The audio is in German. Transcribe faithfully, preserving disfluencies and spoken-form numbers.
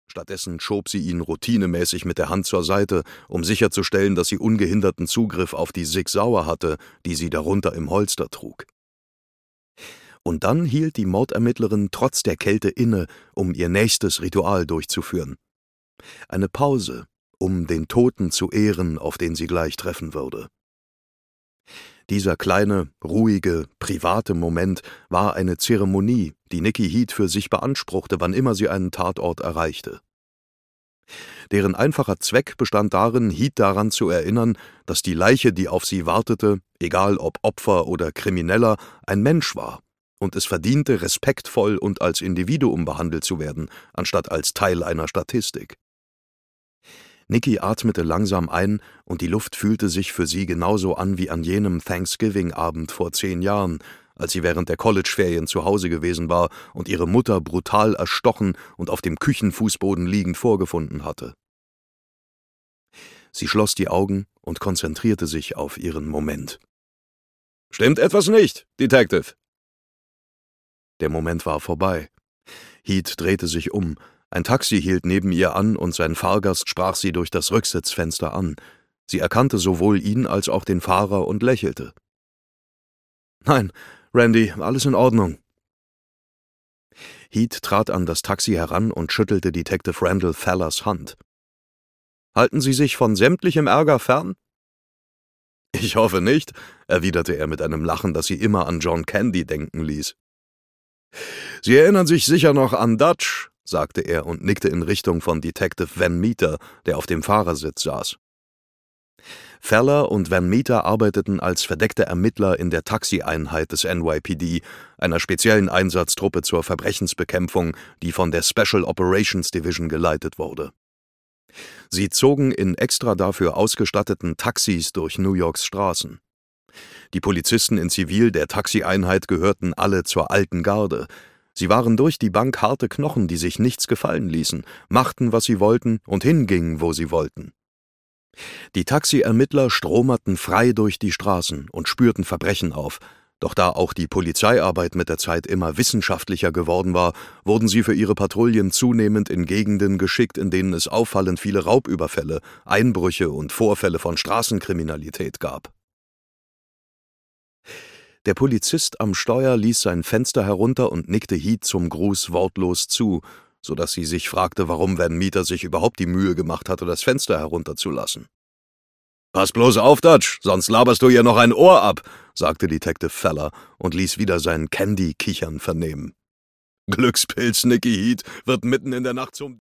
Stattdessen schob sie ihn routinemäßig mit der Hand zur Seite, um sicherzustellen, dass sie ungehinderten Zugriff auf die Sig Sauer hatte, die sie darunter im Holster trug. Und dann hielt die Mordermittlerin trotz der Kälte inne, um ihr nächstes Ritual durchzuführen. Eine Pause, um den Toten zu ehren, auf den sie gleich treffen würde. Dieser kleine, ruhige, private Moment war eine Zeremonie, die Nikki Heat für sich beanspruchte, wann immer sie einen Tatort erreichte. Deren einfacher Zweck bestand darin, Heat daran zu erinnern, dass die Leiche, die auf sie wartete, egal ob Opfer oder Krimineller, ein Mensch war und es verdiente, respektvoll und als Individuum behandelt zu werden, anstatt als Teil einer Statistik. Nikki atmete langsam ein, und die Luft fühlte sich für sie genauso an wie an jenem Thanksgiving-Abend vor zehn Jahren, als sie während der College-Ferien zu Hause gewesen war und ihre Mutter brutal erstochen und auf dem Küchenfußboden liegend vorgefunden hatte. Sie schloss die Augen und konzentrierte sich auf ihren Moment. »Stimmt etwas nicht, Detective?« Der Moment war vorbei. Heat drehte sich um. Ein Taxi hielt neben ihr an, und sein Fahrgast sprach sie durch das Rücksitzfenster an. Sie erkannte sowohl ihn als auch den Fahrer und lächelte. »Nein, Randy, alles in Ordnung.« Heat trat an das Taxi heran und schüttelte Detective Randall Fellers Hand. »Halten Sie sich von sämtlichem Ärger fern?« »Ich hoffe nicht«, erwiderte er mit einem Lachen, das sie immer an John Candy denken ließ. »Sie erinnern sich sicher noch an Dutch«, sagte er und nickte in Richtung von Detective Van Meter, der auf dem Fahrersitz saß. Feller und Van Meter arbeiteten als verdeckte Ermittler in der Taxieinheit des N Y P D, einer speziellen Einsatztruppe zur Verbrechensbekämpfung, die von der Special Operations Division geleitet wurde. Sie zogen in extra dafür ausgestatteten Taxis durch New Yorks Straßen. Die Polizisten in Zivil der Taxieinheit gehörten alle zur alten Garde. Sie waren durch die Bank harte Knochen, die sich nichts gefallen ließen, machten, was sie wollten, und hingingen, wo sie wollten. Die Taxiermittler stromerten frei durch die Straßen und spürten Verbrechen auf, doch da auch die Polizeiarbeit mit der Zeit immer wissenschaftlicher geworden war, wurden sie für ihre Patrouillen zunehmend in Gegenden geschickt, in denen es auffallend viele Raubüberfälle, Einbrüche und Vorfälle von Straßenkriminalität gab. Der Polizist am Steuer ließ sein Fenster herunter und nickte Heat zum Gruß wortlos zu, so dass sie sich fragte, warum Van Meter sich überhaupt die Mühe gemacht hatte, das Fenster herunterzulassen. »Pass bloß auf, Dutch, sonst laberst du ihr noch ein Ohr ab«, sagte Detective Feller und ließ wieder sein Candy-Kichern vernehmen. »Glückspilz, Nikki Heat, wird mitten in der Nacht zum